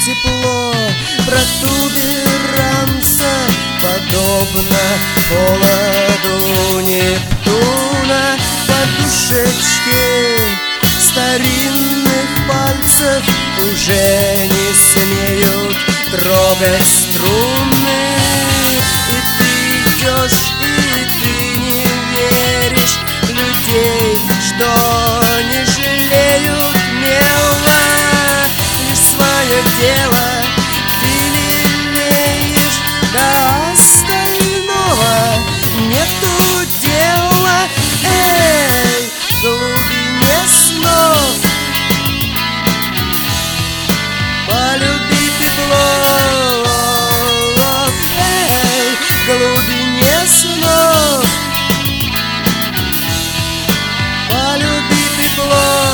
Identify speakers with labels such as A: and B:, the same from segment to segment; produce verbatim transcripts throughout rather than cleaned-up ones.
A: тепло протуберанца, подобно холоду Нептуна. Подушечки старинных пальцев уже не смеют трогать струны. И ты идешь, и ты не веришь людей, что не жалеют мела. Лишь свое дело ты лелеешь, до остального нету дела. Эй, в глубине снов полюби тепло. Эй, в глубине снов полюби тепло.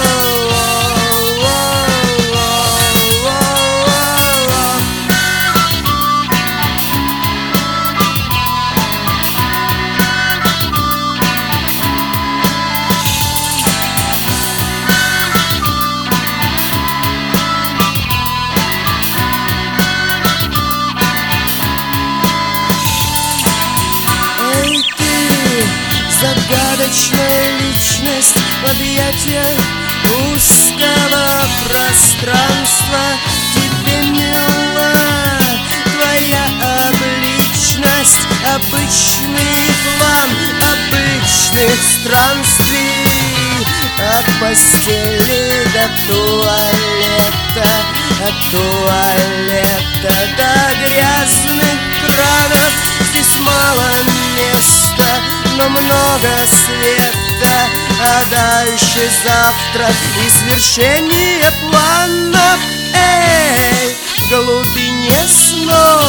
A: Загадочная личность в объятиях узкого пространства. Тебе мила твоя обличность, обычный план обычных странствий. От постели до туалета, от туалета до грязных кранов. Здесь мало места, но много света, а дальше завтра и свершение планов. Эй, в глубине снов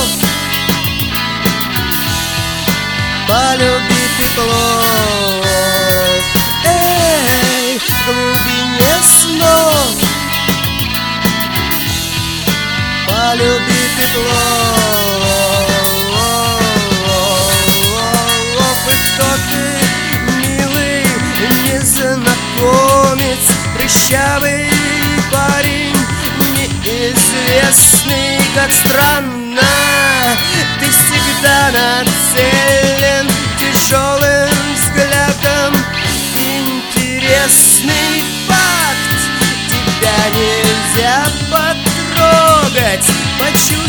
A: полюби тепло. Эй, в глубине снов полюби тепло. Незнакомец, прыщавый парень, неизвестный, как странно. Ты всегда нацелен тяжелым взглядом. Интересный факт: тебя нельзя потрогать, почувствовать